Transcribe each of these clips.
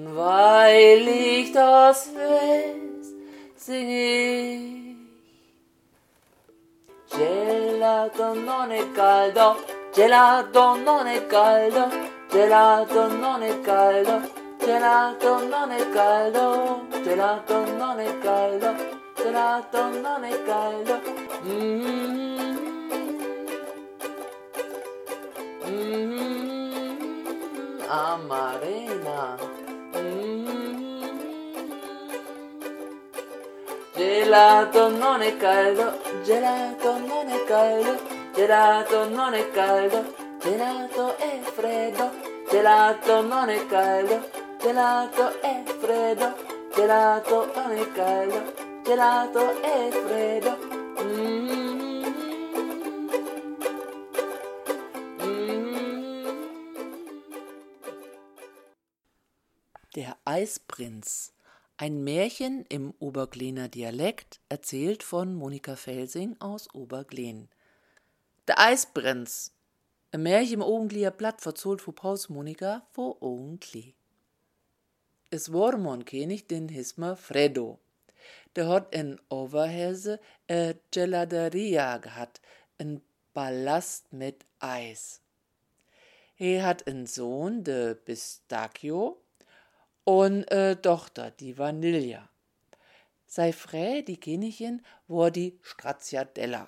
Und weil ich das weiß, sing ich. Gelato non è caldo, gelato non è caldo, gelato non è caldo, gelato non è caldo, gelato non è caldo, gelato non è caldo. Amarena. Gelato non è caldo, gelato non è caldo, gelato non è caldo, gelato è freddo, gelato non è caldo, gelato è freddo, gelato non è caldo, gelato è freddo. Der Eisprinz. Ein Märchen im Oberglener Dialekt, erzählt von Monika Felsing aus Oberglen. Der Eisprinz. Ein Märchen im Ogenglier Blatt verzollt von Paus Monika vor Ogenglier. Es war mal ein König, den hieß man Freddo. Der hat in Overhelse Geladeria gehabt, ein Palast mit Eis. Er hat einen Sohn, der Pistachio, und Tochter, die Vanilla. Sei Frä, die Königin, war die Stracciatella.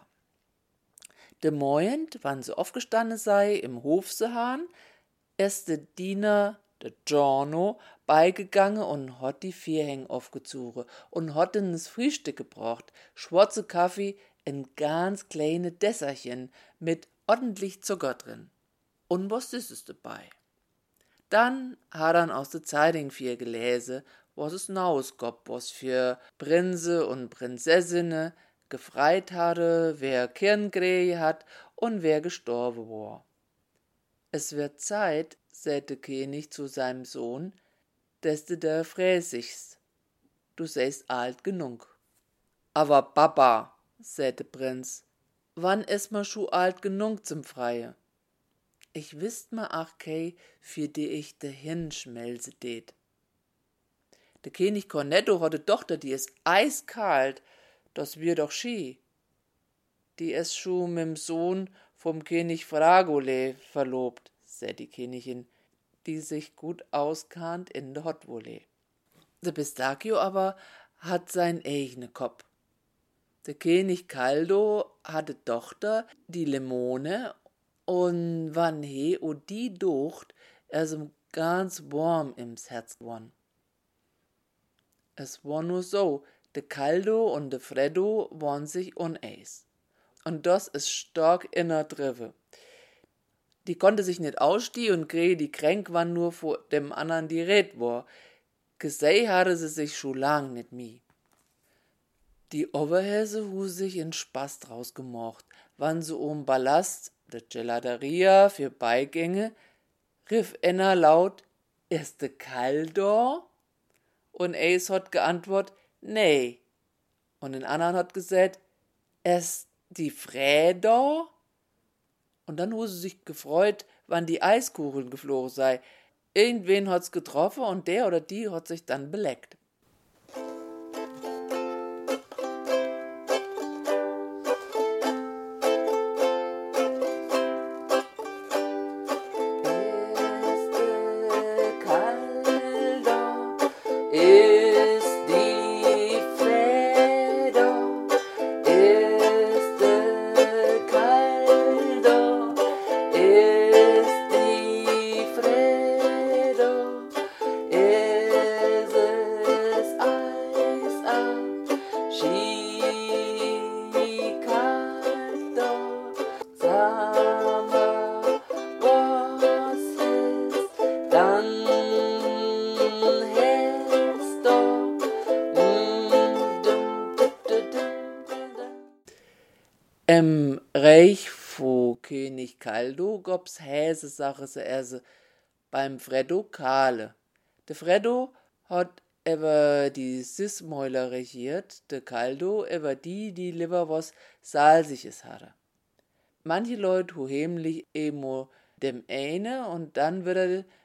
De Moiend, wann sie aufgestanden sei, im Hof se han, ist de Diener, de Giorno, beigegangen und hat die Vierhänge aufgezogen und hat ihnen das Frühstück gebracht, schwarze Kaffee in ganz kleine Dässerchen mit ordentlich Zucker drin. Und was Süßes dabei. Dann hat er aus der Zeitung viel gelesen, was es Neues gab, was für Prinze und Prinzessinnen gefreit hatte, wer Kirngrähe hat und wer gestorben war. Es wird Zeit, sagte König zu seinem Sohn, dass du der fräßigst. Du seist alt genug. Aber Papa, sagte Prinz, wann ist man schu alt genug zum Freie? Ich wisst ma ach kei, für die ich de hinschmelze det. Der König Cornetto hatte Tochter, die ist eiskalt, das wir doch schi. Die ist schu mit'm Sohn vom König Fragole verlobt, sagt die Königin, die sich gut auskannt in de Hotwolle. Der Pistachio aber hat sein eigene Kopf. Der König Caldo hatte Tochter, die Limone, und wann he o die docht, ihm ganz warm ims Herz geworden. Es war nur so, de Caldo und de Freddo waren sich uneis. Und das ist stark inner drive. Die konnte sich nicht ausstehen und Greh, die kränk war nur vor dem andern die Red war. Gesei hatte sie sich schon lang nicht mi. Die Oberhäse hu sich in Spaß draus gemocht, wann so Ballast, de Geladeria für Beigänge, rief Enna laut, ist de Caldo? Und Ace hat geantwortet, nee. Und den anderen hat gesagt, ist die Frädo? Und dann hu sie sich gefreut, wann die Eiskugeln geflogen sei. Irgendwen hat's getroffen und der oder die hat sich dann beleckt. Im Reich von König Caldo gab's Häse-Sache se esse beim Freddo Kahle. Der Freddo hat über die Sismäuler regiert, der Caldo über die lieber was Salsiges hatte. Manche Leute hu hemlich emo dem eine und dann wieder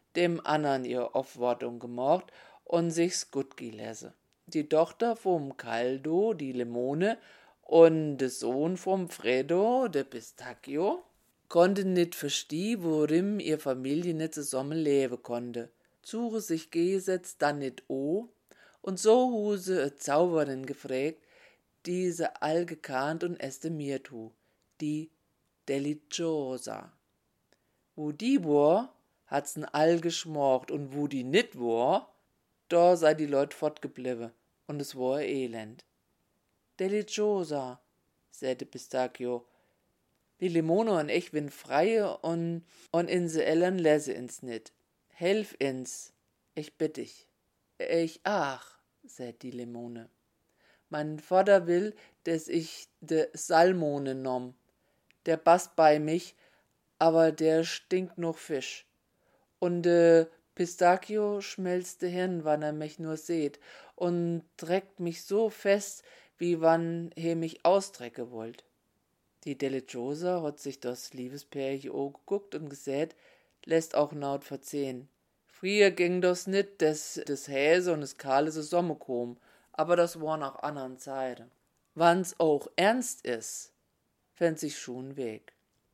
dem andern ihr Aufwartung gemacht und sich's gut gelesen. Die Tochter vom Caldo, die Limone, und der Sohn vom Fredo, der Pistacchio, konnte nicht verstehen, worin ihr Familie nicht zusammen leben konnte. Suche sich gesetzt dann nicht o, und so huse a Zauberin gefragt, diese all gekannt und estimiert hu, die Deliciosa. Wo die war, hat's all geschmorcht, und wo die nit war, da sei die Leut fortgeblieben, und es war elend. Deliciosa, sagte Pistacchio, die Limone und ich bin freie und in se Ellen lese ins nit. Helf ins, ich bitt dich. Ich ach, sagt die Limone. Mein Vater will, dass ich de Salmone nomm. Der passt bei mich, aber der stinkt noch Fisch. Und Pistacchio schmelzte hin, wann er mich nur seht, und treckt mich so fest, wie wann he mich austrecke wollt. Die Deliciosa hat sich das Liebespärchen angeguckt und gesät, lässt auch naut verzehn. Früher ging das nit, dass des Häse und des Kahle zusammenkommen, aber das war nach andern Zeiten. Wann's auch ernst is, fänd sich schon Weg.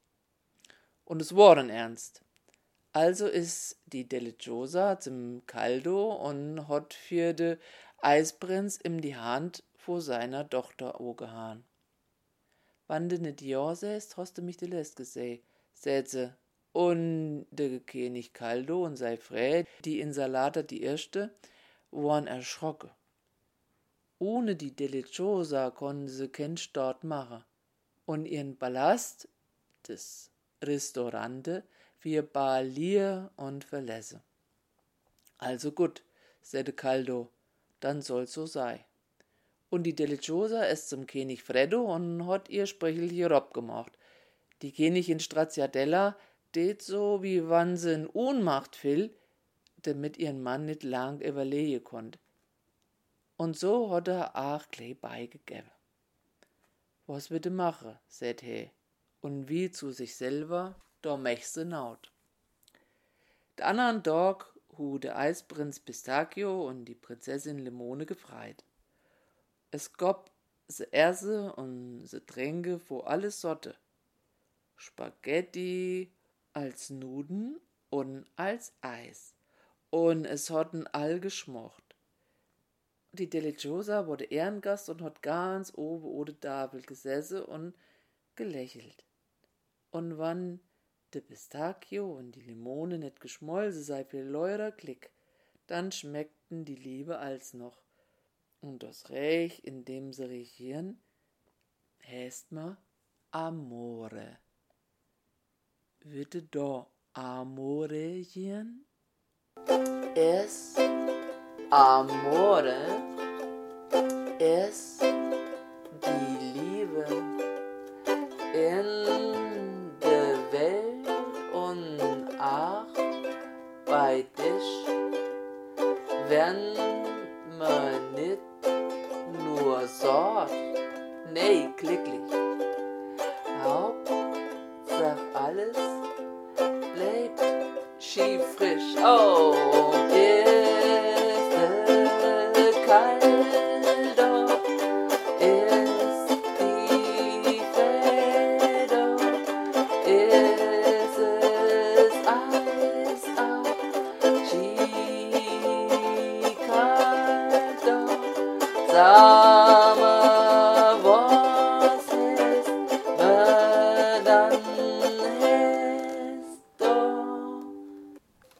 Und es war dann ernst. Also ist die Deliciosa zum Caldo und hat für de Eisprinz ihm die Hand vor seiner Tochter angehauen. Wann du nicht ja säst, hast du mich de Lest gesehen, sät se. Und de König Caldo und sei Frä, die in Salata die erste, waren erschrocken. Ohne die Deliciosa konnten sie keinen Start machen. Und ihren Palast, das Restaurante, wir Balier und verlässe. Also gut, sagte Caldo, dann soll's so sei. Und die Deliciosa ist zum König Fredo und hat ihr Sprechel hier abgemacht. Die Königin Stracciatella tät so, wie wann sie in Ohnmacht fiel, damit ihren Mann nicht lang überlegen konnt. Und so hat er auch gleich beigegeben. Was wird mache, sagt he, und wie zu sich selber, da mechse naut. Der anderen Tag hu der Eisprinz Pistacchio und die Prinzessin Limone gefreit. Es gab se Esse und se Tränke vor alles Sorte. Spaghetti als Nuden und als Eis. Und es hatten all geschmocht. Die Deliciosa wurde Ehrengast und hat ganz oben ohne Tafel gesessen und gelächelt. Und wann de Pistacchio und die Limone nicht geschmolzen sei für leurer Klick, dann schmeckten die Liebe als noch. Und das Reich, in dem sie regieren, heißt ma Amore. Würde da Amore gehen? Es Amore ist die Liebe in der Welt und auch bei dich, wenn man nicht nur sagt, nee, glücklich. Hauptsache alles bleibt schief frisch. Oh, ist es Caldo, ist die Fredo, ist es Eis ab, Caldo,